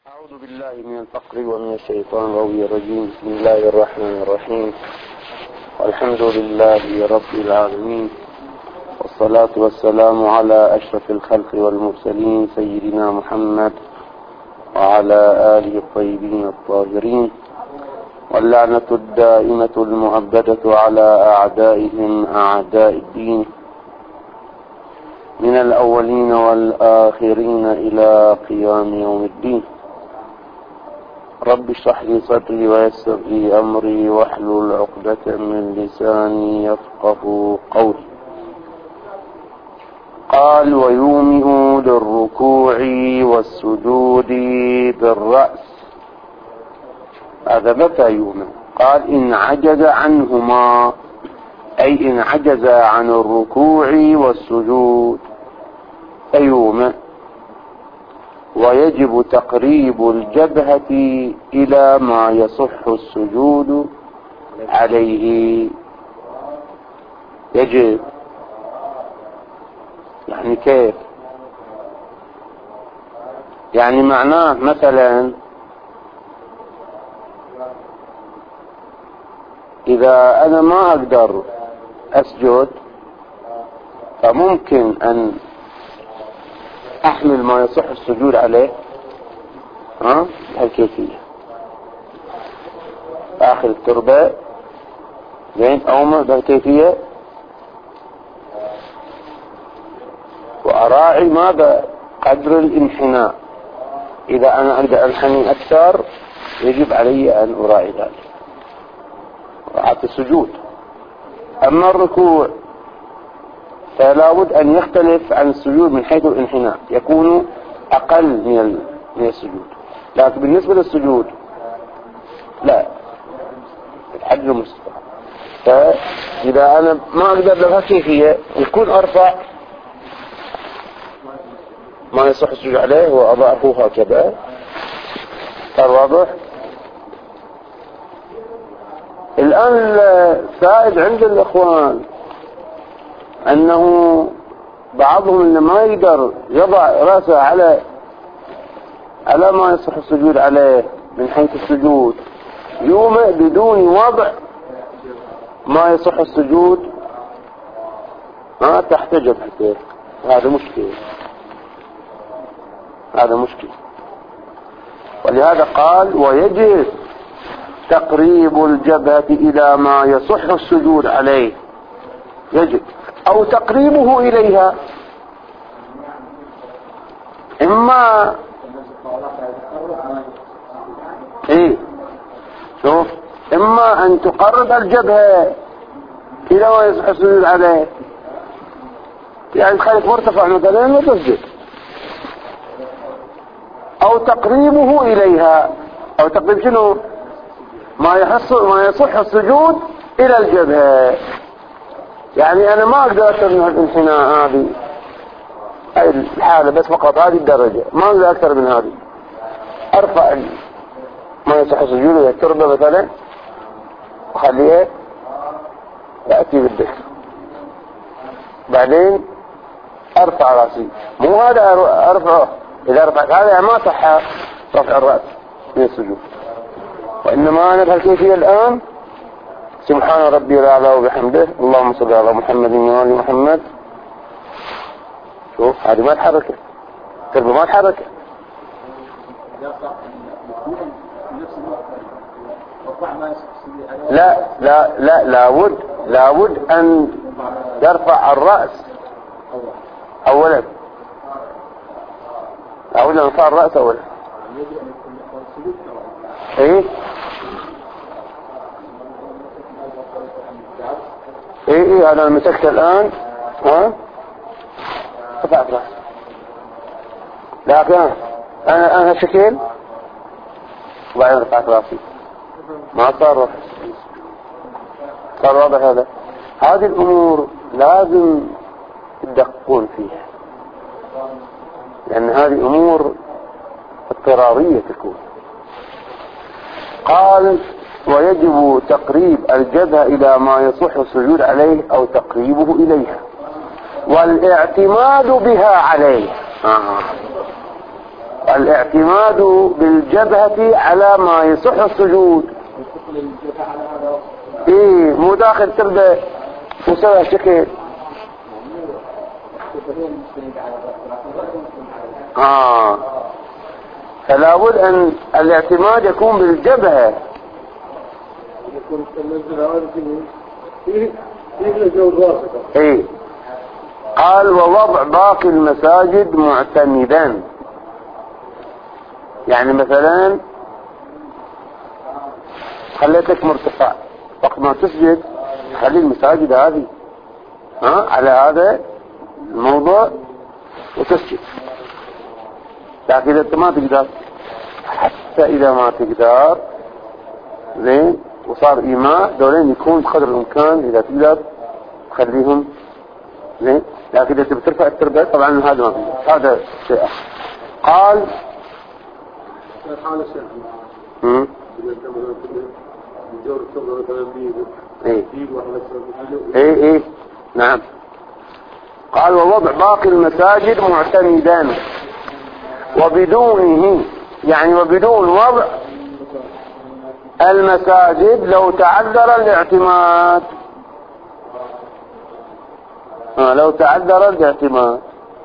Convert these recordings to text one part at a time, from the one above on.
أعوذ بالله من الفقر ومن الشيطان الرجيم. بسم الله الرحمن الرحيم، والحمد لله رب العالمين، والصلاة والسلام على أشرف الخلق والمرسلين سيدنا محمد وعلى آله الطيبين الطاهرين، واللعنة الدائمة المؤبدة على أعدائهم أعداء الدين من الأولين والآخرين إلى قيام يوم الدين. رب اشرح لي صدري ويسر لي أمري واحلل عقدة من لساني يفقه قولي. قال: ويومئ للركوع والسجود بالرأس. هذا متى يومئ؟ قال: إن عجز عنهما، أي إن عجز عن الركوع والسجود فيومئ. ويجب تقريب الجبهة إلى ما يصح السجود عليه. يجب يعني كيف؟ يعني معناه مثلا إذا أنا ما أقدر أسجد فممكن أن أحمل ما يصح السجود عليه بهالكيفية، آخر التربة زين أو بهالكيفية، وأراعي ماذا قدر الانحناء. إذا أنا أقدر أنحني أكثر يجب علي أن أراعي ذلك، راعة السجود. أما الركوع فلا بد أن يختلف عن السجود من حيث الانحناء، يكون أقل من السجود. لكن بالنسبة للسجود لا، الحد المستطاع. فإذا أنا ما أقدر لها كيفية يكون أرفع ما يصح السجود عليه وأضعه هكذا. صار واضح؟ الآن السائد عند الإخوان أنه بعضهم اللي ما يقدر يضع رأسه على ما يصح السجود عليه من حيث السجود، يومئ بدون وضع ما يصح السجود تحت جبهته. هذا مشكلة. ولهذا قال: ويجب تقريب الجبهة إلى ما يصح السجود عليه. يجب أو تقريبه إليها، إما شوف، إما أن تقرب الجبهة إلى ما يصح السجود عليه، يعني تخليك مرتفع مثلا وتسجد، أو تقريبه إليها. أو تقريب شنو؟ ما يصح السجود إلى الجبهة. يعني أنا ما أقدر أكثر من الانحناء هذه، أي الحالة بس فقط هذه الدرجة، ما أقدر أكثر من هذه. أرفع ما يصح السجود إلى التربة مثلا وخليه يأتي بالدكر، بعدين أرفع رأسي. مو هذا أرفعه، إذا رفعت هذا ما صح رفع الرأس من السجود، وإنما أنا بهالكيفية الآن: سبحان ربي الأعلى وبحمده، اللهم صل على محمد وآل محمد. شوف هذه ما تحركه، تربة ما تحركه. لا لابد أن يرفع الرأس أولا. لابد أن يرفع الرأس أولا. ايه انا مسكت الان رفعت رأسي، لكن انا شكل وبعدين رفعت رأسي ما صار واضح. هذه الامور لازم تدققون فيها، لان هذه امور اضطرارية تكون. قال: ويجب تقريب الجبهة إلى ما يصح السجود عليه أو تقريبه إليها، والاعتماد بها عليه. الاعتماد بالجبهة على ما يصح السجود. ايه مو داخل تبدأ مسوي شكل. فلا بد ان الاعتماد يكون بالجبهة. ايه قال ووضع باقي المساجد معتمدا، يعني مثلا خليتك مرتفع وقت ما تسجد خلي المساجد هذه على هذا الموضوع وتسجد. لكن اذا انت ما تقدر، حتى اذا ما تقدر زين وصار ايماء دولين يكون بقدر الامكان اذا تقدر تخليهم زين. لكن اذا بترفع التربة طبعا هذا شيء اخر. قال ايه نعم. قال ووضع باقي المساجد معتمدا وبدونه، يعني وبدون وضع المساجد لو تعذر الاعتماد. لو تعذر الاعتماد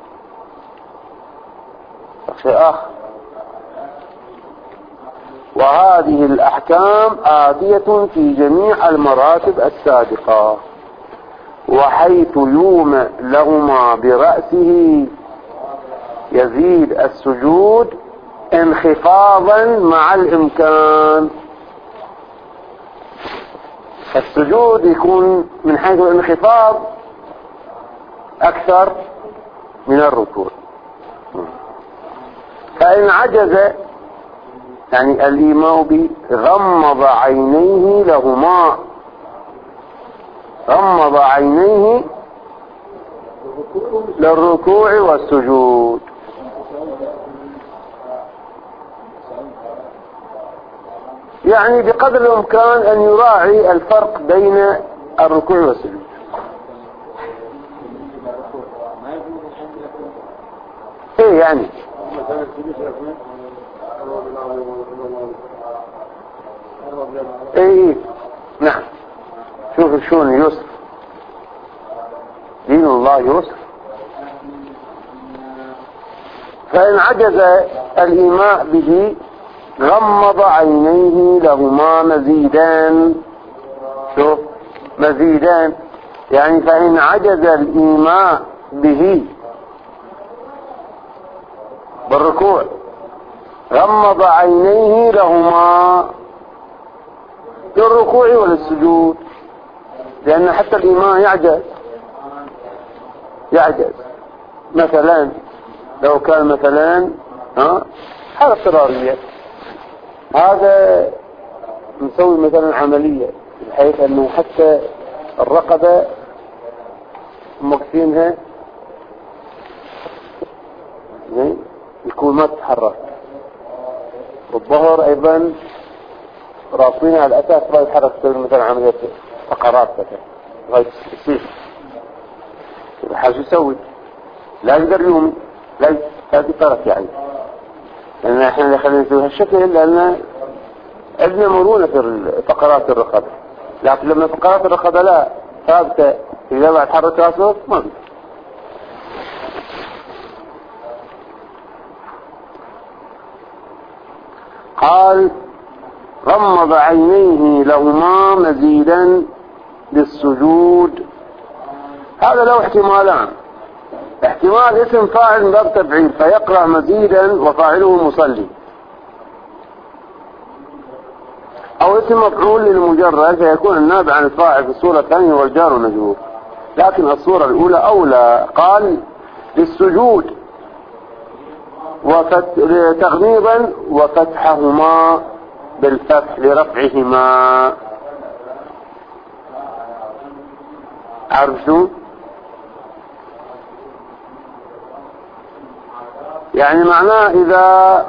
شيء آخر. وهذه الأحكام آتية في جميع المراتب السابقة، وحيث يومئ لهما برأسه يزيد السجود انخفاضا مع الإمكان. السجود يكون من حيث الانخفاض أكثر من الركوع. فإن عجز يعني الإيماء غمض عينيه لهما، غمض عينيه للركوع والسجود. يعني بقدر الإمكان أن يراعي الفرق بين الركوع والسجود. ايه يعني ايه نعم. شوف شلون يسر، دين الله يسر. فإن عجز الإيماء به غمض عينيه لهما مزيدان. شوف مزيدان يعني فإن عجز الإيماء به بالركوع غمض عينيه لهما للركوع وللسجود، لأن حتى الإيمان يعجز. مثلا لو كان مثلا حالة اضطرارية، هذا نسوي مثلا عملية بحيث أنه حتى الرقبة مكسينها يكون ما تتحرك، والظهر أيضا رافضينها على الأساس ما يتحرك، تسوي مثلا عملية فقرات مثلا يصير حاجة يسوي لا يقدر يوم لا يتطرف يعني. لأن احنا خلينا نسوي هالشكل لأن عندنا مرونة في فقرات الرقبة، لكن لما فقرات الرقبة لا ثابتة إذا ما تحرك راسه ما بي. قال غمض عينيه لهما مزيدا للسجود. هذا له احتمالان: احتمال اسم فاعل من باب تبعيد فيقرأ مزيدا وفاعله مصلي، او اسم مفعول للمجرد فيكون النابع عن الفاعل في الصورة الثانية والجار والمجرور، لكن الصورة الاولى اولى. قال للسجود تغميضا وفتحهما بالفتح لرفعهما. عرفتوا؟ يعني معناه إذا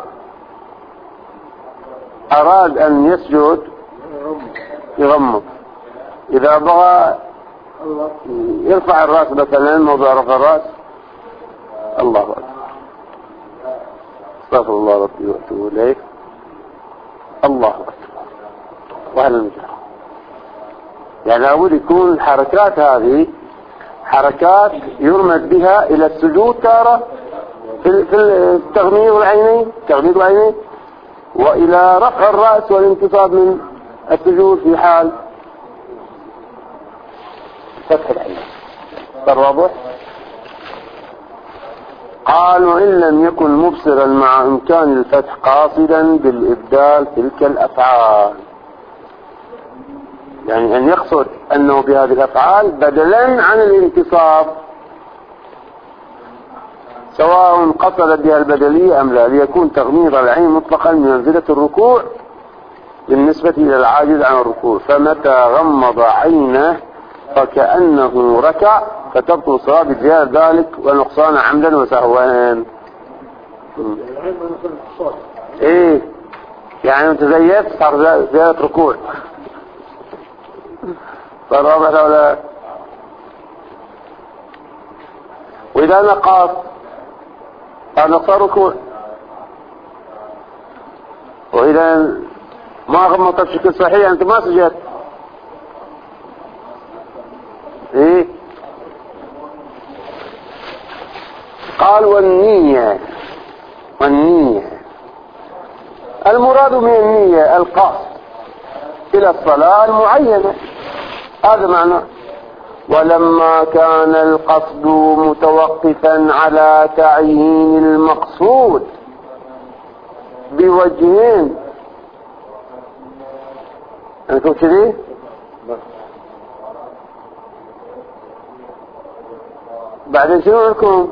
أراد أن يسجد يغمض، إذا بغى يرفع الرأس مثلا موضع رفع الرأس الله أكبر استغفر الله ربي واتوب اليه، الله اكبر، وهل المجرى. يعني لابد يكون الحركات هذه حركات يرمز بها الى السجود تارة في التغميض العينين، والى رفع الرأس والانتصاب من السجود في حال فتح العين. صار واضح؟ قال: وإن لم يكن مبصرا مع إمكان الفتح قاصدا بالإبدال تلك الأفعال، يعني أن يقصد أنه بهذه الأفعال بدلا عن الانتصاب، سواء قصد بها البدلية أم لا، ليكون تغميض العين مطلقا بمنزلة الركوع بالنسبة إلى العاجز عن الركوع، فمتى غمض عينه فكأنه ركع، فتبطل الصلاة بزيادة ذلك ونقصان عمدا وسهوا. ايه يعني انت زيت صار زيادة ركوع، صار واضح ولا؟ واذا نقص صار ركوع، واذا ما غمضت بشكل صحيح انت ما سجدت. ايه قال: والنية المراد من النية القصد الى الصلاة المعينة، هذا معنى. ولما كان القصد متوقفا على تعيين المقصود بوجهين، انتم كذي بعدين شنو لكم؟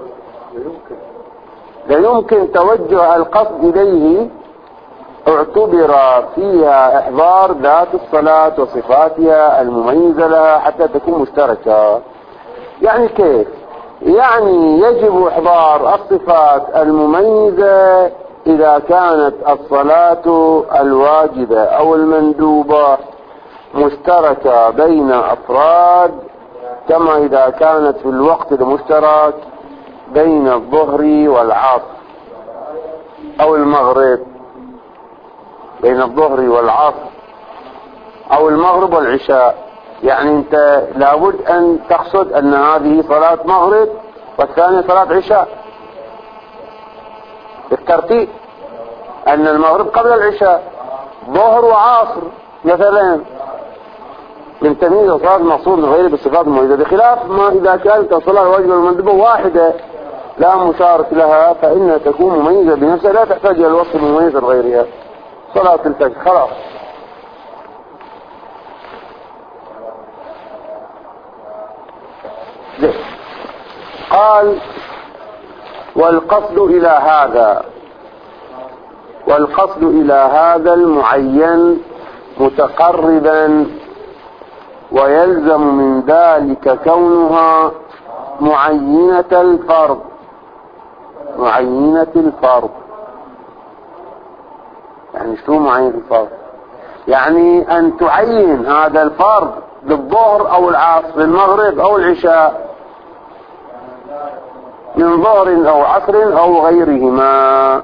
لا يمكن توجه القصد إليه، اعتبر فيها إحضار ذات الصلاة وصفاتها المميزة لها حتى تكون مشتركة. يعني كيف؟ يعني يجب إحضار الصفات المميزة إذا كانت الصلاة الواجبة أو المندوبة مشتركة بين أفراد، كما إذا كانت في الوقت المشترك بين الظهر والعصر أو المغرب، بين الظهر والعصر أو المغرب والعشاء. يعني أنت لابد أن تقصد أن هذه صلاة مغرب والثانية صلاة عشاء بالترتيب، أن المغرب قبل العشاء، ظهر وعصر مثلا، من تمييز الصلاة المقصود غير بالصفات المميزة، بخلاف ما إذا كانت الصلاة الواجبة المندوبة واحدة لا مشارك لها، فإنها تكون مميزة بنفسها لا تحتاج إلى الوصف المميز لغيرها. صلاة الفجر خلاص. قال: والقصد إلى هذا المعين متقربا، ويلزم من ذلك كونها معينة الفرض. يعني شو معينة الفرض؟ يعني أن تعين هذا الفرض بالظهر أو العصر، بالمغرب أو العشاء، من ظهر أو عصر أو غيرهما.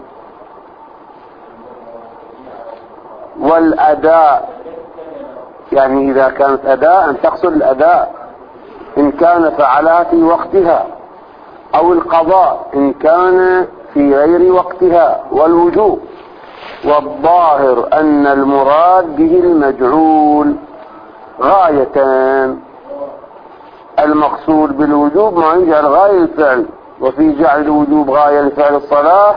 والأداء، يعني إذا كانت أداء أن تقصد الأداء إن كان فعلها في وقتها، أو القضاء إن كان في غير وقتها، والوجوب. والظاهر أن المراد به المجعول غايتان: المقصود بالوجوب ما يجعل غاية الفعل، وفي جعل الوجوب غاية لفعل الصلاة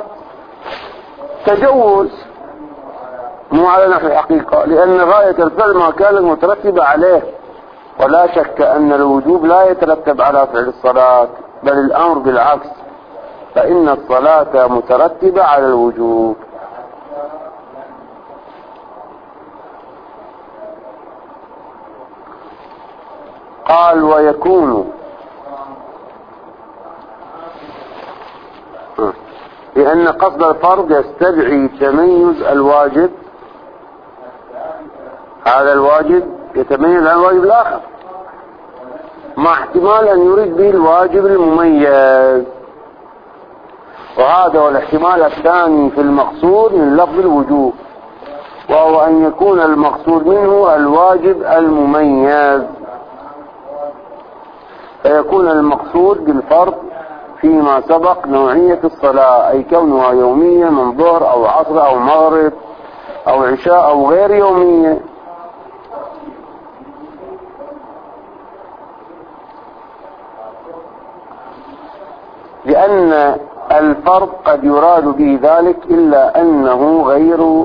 تجوز، مو على نحو الحقيقة، لأن غاية الفعل ما كانت مترتبة عليه. ولا شك أن الوجوب لا يترتب على فعل الصلاة، بل الأمر بالعكس، فإن الصلاة مترتبة على الوجوب. قال: ويكون لأن قصد الفرض يستدعي تميز الواجب، هذا الواجب يتميز عن الواجب الآخر، مع احتمال أن يريد به الواجب المميز. وهذا هو الاحتمال الثاني في المقصود من لفظ الوجوب، وهو أن يكون المقصود منه الواجب المميز، فيكون المقصود بالفرض فيما سبق نوعية الصلاة، أي كونها يومية من ظهر أو عصر أو مغرب أو عشاء أو غير يومية. لأن الفرض قد يراد به ذلك إلا أنه غير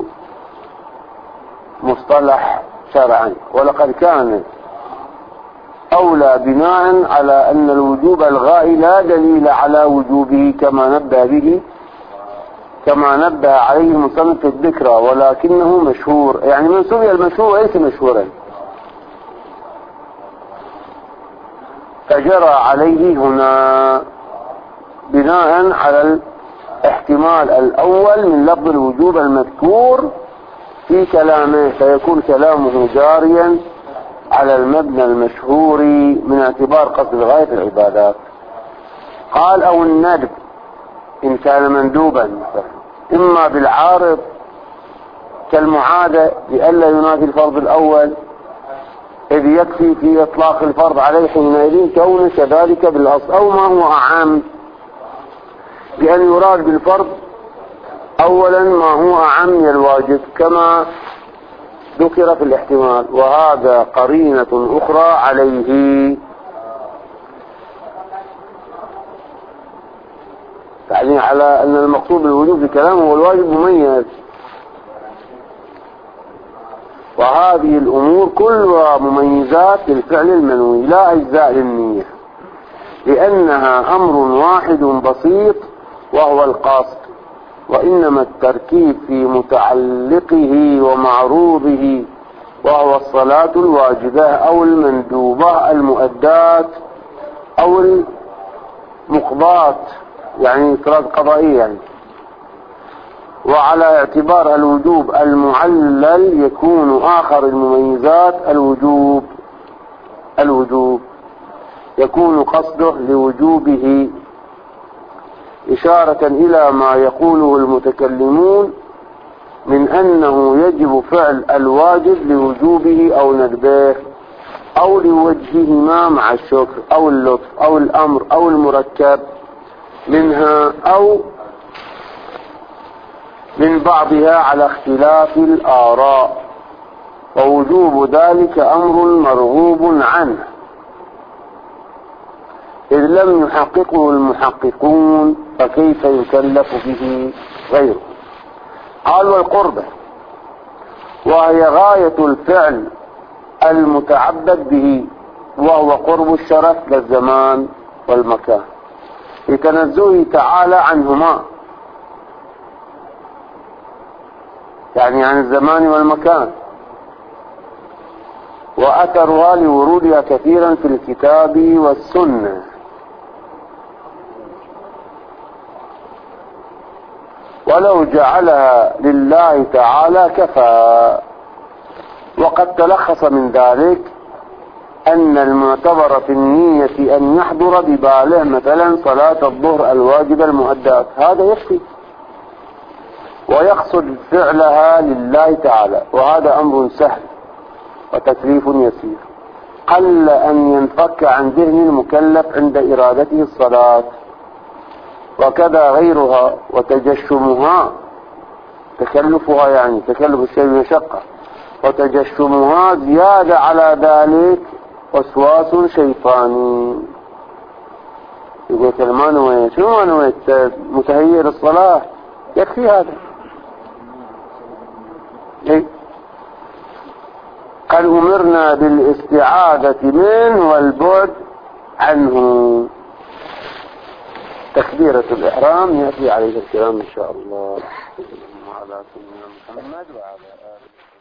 مصطلح شرعا، ولقد كان أولى بناء على أن الوجوب الغائي لا دليل على وجوبه كما نبه عليه المصنف في الذكرى، ولكنه مشهور، يعني من سمي المشهور ليس مشهورا، فجرى عليه هنا بناء على الاحتمال الأول من لفظ الوجوب المذكور في كلامه، فيكون كلامه جاريا على المبنى المشهور من اعتبار قصد غاية العبادات. قال أو الندب إن كان مندوبا، إما بالعارض كالمعادة لئلا ينافي الفرض الأول، إذ يكفي في إطلاق الفرض عليه حينئذ كونه كذلك بالأصل، أو ما هو أعم بأن يراد بالفرض أولا ما هو أعم من الواجب كما ذكر في الاحتمال، وهذا قرينة أخرى عليه، يعني على أن المقصود بالوجوب في كلامه هو الواجب مميز. وهذه الأمور كلها مميزات للفعل المنوي لا أجزاء للنية، لأنها أمر واحد بسيط وهو القصد، وإنما التركيب في متعلقه ومعروضه، وهو الصلاة الواجبة أو المندوبة المؤدات أو المقضاة، يعني صلاة قضائية يعني. وعلى اعتبار الوجوب المعلل يكون آخر المميزات الوجوب يكون قصده لوجوبه، إشارة إلى ما يقوله المتكلمون من أنه يجب فعل الواجب لوجوبه أو ندبه أو لوجههما مع الشكر أو اللطف أو الأمر أو المركب منها أو من بعضها على اختلاف الآراء، ووجوب ذلك أمر مرغوب عنه إذ لم يحققه المحققون، فكيف يكلف به غيره. قال والقربة، وهي غاية الفعل المتعبد به، وهو قرب الشرف للزمان والمكان لتنزهه تعالى عنهما، يعني عن الزمان والمكان، وأثرها لورودها كثيرا في الكتاب والسنة. ولو جعلها لله تعالى كفى. وقد تلخص من ذلك أن المعتبر في النية أن يحضر بباله مثلا صلاة الظهر الواجبة المؤدات، هذا يكفي، ويقصد فعلها لله تعالى، وهذا أمر سهل وتكليف يسير، قل أن ينفك عن ذهن المكلف عند إرادته الصلاة. وكذا غيرها، وتجشمها تكلفها، يعني تكلف الشيء بمشقة، وتجشمها زيادة على ذلك وسواس شيطاني. يقول ما نويت، شنو ما نويت؟ متهيئ للصلاة، يكفي هذا. إيه؟ قد أمرنا بالاستعاذة منه والبعد عنه. تكبيرة الإحرام يأتي عليه الكلام إن شاء الله. وعلى سيدنا محمد وعلى آله.